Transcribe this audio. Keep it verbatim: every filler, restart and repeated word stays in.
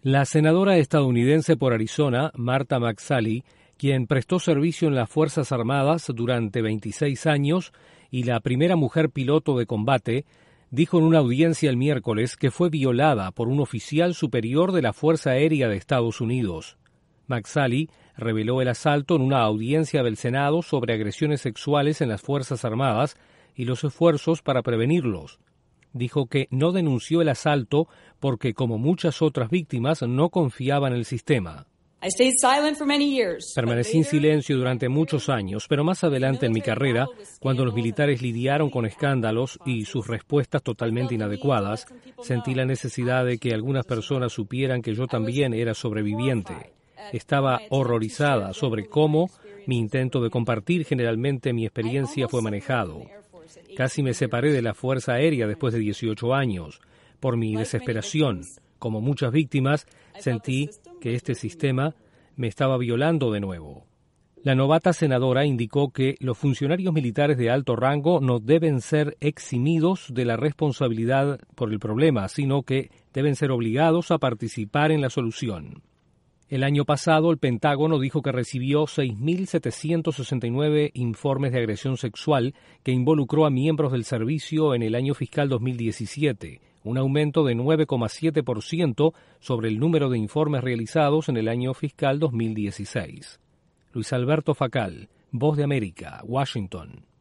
La senadora estadounidense por Arizona, Martha McSally, quien prestó servicio en las Fuerzas Armadas durante veintiséis años y la primera mujer piloto de combate, dijo en una audiencia el miércoles que fue violada por un oficial superior de la Fuerza Aérea de Estados Unidos. McSally reveló el asalto en una audiencia del Senado sobre agresiones sexuales en las Fuerzas Armadas y los esfuerzos para prevenirlos. Dijo que no denunció el asalto porque, como muchas otras víctimas, no confiaba en el sistema. Permanecí en silencio durante muchos años, pero más adelante en mi carrera, cuando los militares lidiaron con escándalos y sus respuestas totalmente inadecuadas, sentí la necesidad de que algunas personas supieran que yo también era sobreviviente. Estaba horrorizada sobre cómo mi intento de compartir generalmente mi experiencia fue manejado. Casi me separé de la Fuerza Aérea después de dieciocho años. Por mi desesperación, como muchas víctimas, sentí que este sistema me estaba violando de nuevo. La novata senadora indicó que los funcionarios militares de alto rango no deben ser eximidos de la responsabilidad por el problema, sino que deben ser obligados a participar en la solución. El año pasado, el Pentágono dijo que recibió seis mil setecientos sesenta y nueve informes de agresión sexual que involucró a miembros del servicio en el año fiscal dos mil diecisiete, un aumento de nueve coma siete por ciento sobre el número de informes realizados en el año fiscal dos mil dieciséis. Luis Alberto Facal, Voz de América, Washington.